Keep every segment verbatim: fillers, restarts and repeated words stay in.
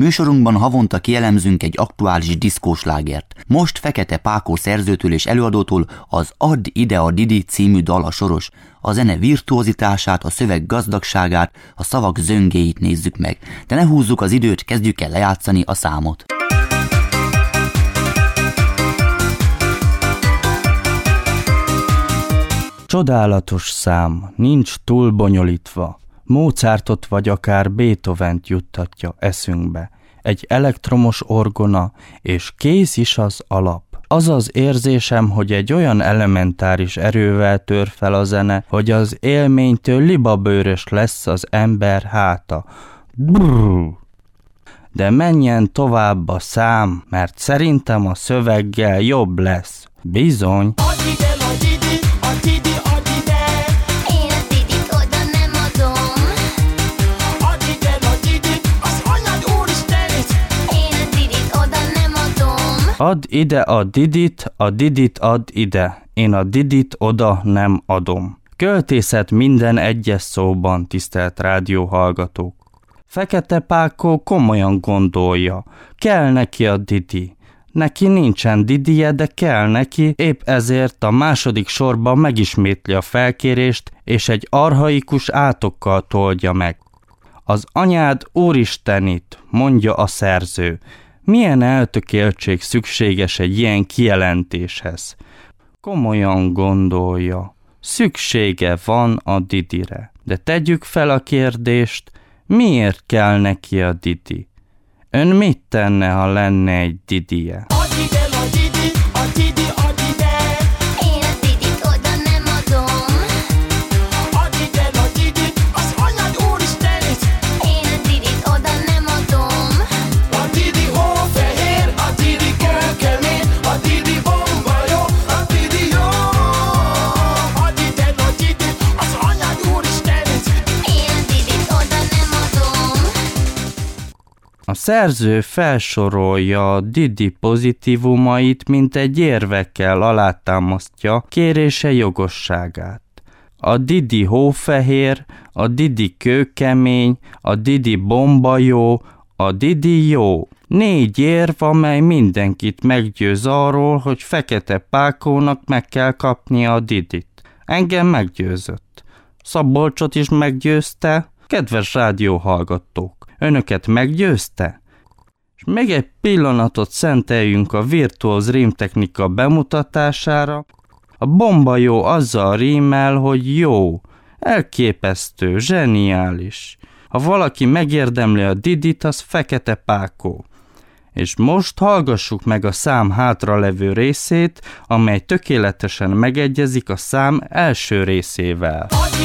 Műsorunkban havonta kielemzünk egy aktuális diszkóslágert. Most Fekete Pákó szerzőtől és előadótól az Add ide a Didi című dal a soros. A zene virtuozitását, a szöveg gazdagságát, a szavak zöngéit nézzük meg. De ne húzzuk az időt, kezdjük el lejátszani a számot. Csodálatos szám, nincs túl bonyolítva. Mozartot vagy akár Beethovent juttatja eszünkbe. Egy elektromos orgona, és kész is az alap. Az az érzésem, hogy egy olyan elementáris erővel tör fel a zene, hogy az élménytől libabőrös lesz az ember háta. Brrr. De menjen tovább a szám, mert szerintem a szöveggel jobb lesz. Bizony. Add ide a Didit, a Didit add ide, én a Didit oda nem adom. Költészet minden egyes szóban, tisztelt rádióhallgatók. Fekete Pákó komolyan gondolja, kell neki a Didi. Neki nincsen Didije, de kell neki, épp ezért a második sorban megismétli a felkérést, és egy archaikus átokkal toldja meg. Az anyád úristenit, mondja a szerző. Milyen eltökéltség szükséges egy ilyen kijelentéshez? Komolyan gondolja, szüksége van a Didire. De tegyük fel a kérdést, miért kell neki a Didi? Ön mit tenne, ha lenne egy Didije? A szerző felsorolja a Didi pozitívumait, mint egy érvekkel alátámasztja kérése jogosságát. A Didi hófehér, a Didi kőkemény, a Didi bomba jó, a Didi jó. Négy érv, amely mindenkit meggyőz arról, hogy Fekete Pákónak meg kell kapnia a Didit. Engem meggyőzött. Szabolcsot is meggyőzte, kedves rádióhallgatók. Önöket meggyőzte? És még egy pillanatot szenteljünk a virtuóz rímtechnika bemutatására. A bomba jó azzal rímel, hogy jó, elképesztő, zseniális. Ha valaki megérdemli a Didit, az Fekete Pákó. És most hallgassuk meg a szám hátralevő részét, amely tökéletesen megegyezik a szám első részével.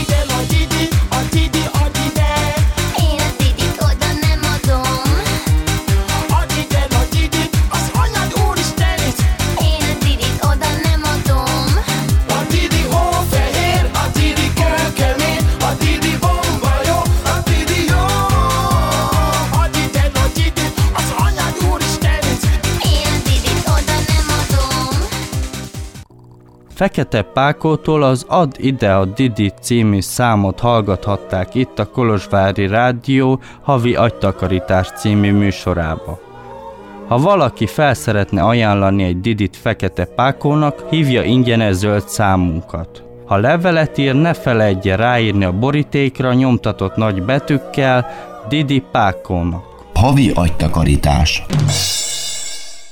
Fekete Pákótól az Add ide a Didi című számot hallgathatták itt a Kolozsvári Rádió havi agytakarítás című műsorába. Ha valaki fel szeretne ajánlani egy Didit Fekete Pákónak, hívja ingyenes zöld számunkat. Ha levelet ír, ne feledje ráírni a borítékra nyomtatott nagy betűkkel Didi Pákónak. Havi agytakarítás.